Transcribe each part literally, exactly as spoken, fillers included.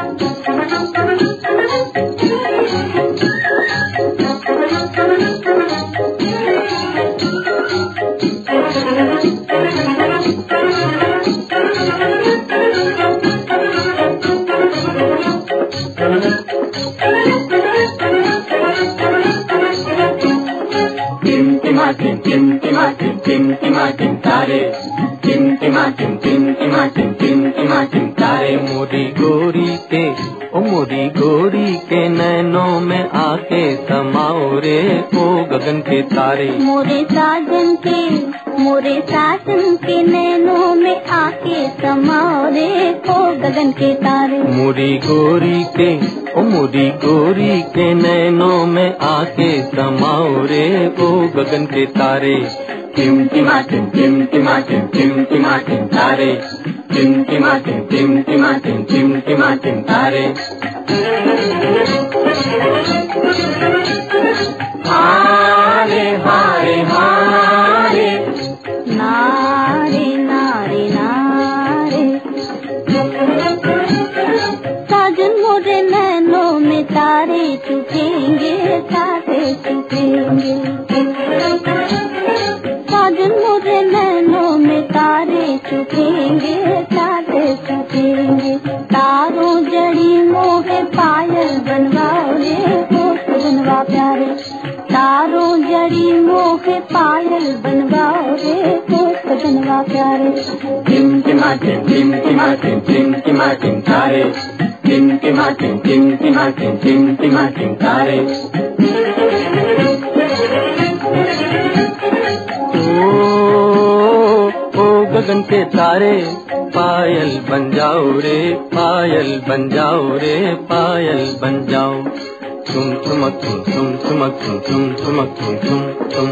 Tim टिम टिमा टिम टिम टिमा टिम तारे, टिम टिमा टिम टिम टिमा टिम टिम टिमा टिम तारे। मोरी गोरी के ओ मोरी गोरी के नैनों में आके समाओ रे ओ गगन के तारे। मोरे साजन के मोरे साजन के नैनों में आके समाओ रे ओ गगन के तारे। मोरी गोरी के ओ मोरी गोरी के नैनों में आके समाओ रे ओ गगन के तारे। टिम टिमा टिम टिम टिमा टिम टिम टिमा टिम तारे, टिम टिमा टिम टिम टिमा टिम टिम टिमा टिम तारे। हारे हारे हारे नारे नारे नारे। साजन मोरे नैनों में तारे चुकेंगे, तारे चुकेंगे। साजन मोरे नैनों में तारे चुकेंगे, तारे चुकेंगे। तारों जड़ी मोहे पायल बनवाओ रे ओ बनवा प्यारे। तारों जड़ी मोहे पायल बनवाओ रे ओ बनवा प्यारे। टिम टिमा टिम टिम टिमा टिम टिम टिमा टिम तारे, टिम टिमा टिम टिम टिमा टिम टिम टिमा टिम तारे। गगन के तारे पायल बन जाओ रे, पायल बन जाओ रे, पायल बन जाओ। तुम ठुमक तुम तुम ठुमक तुम तुम ठुमक तुम तुम तुम।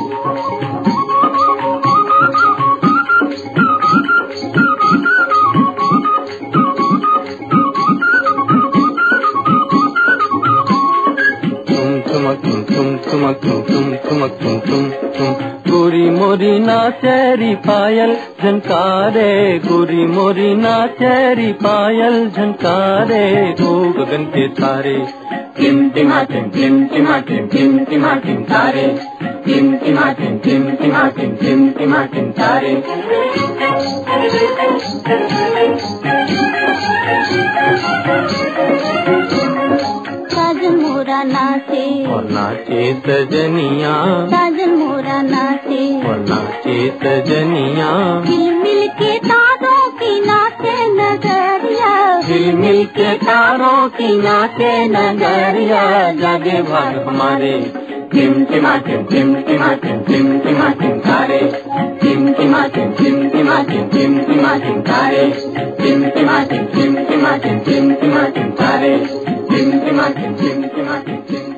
तुम ठुमक तुम तुम ठुमक तुम तुम ठुमक तुम तुम तुम। गोरी मोरी नाचेरी पायल झनकारे, गोरी मोरी नाचेरी पायल झनकारे ओ गगन के तारे। टिम टिमा टिम टिम टिमा टिम टिम टिमा टिम तारे, टिम टिमा टिम टिम टिमा टिम टिम टिमा टिम तारे। साजन मोरा नाचे और नाचे सजनिया, साजन मोरा नाचे और नाचे सजनिया। मिल मिल के तारों की नाचे नगरिया, मिल मिल के तारों की नाचे नगरिया। जागे भाग हमारे टिम टिमा टिम टिम टिमा टिम टिम टिमा टिम तारे, टिम टिमा टिम टिम टिमा टिम टिम टिमा टिम तारे, टिम टिमा टिम टिम टिमा टिम टिम टिमा टिम तारे, टिम टिमा टिम टिम टिमा टिम टिम।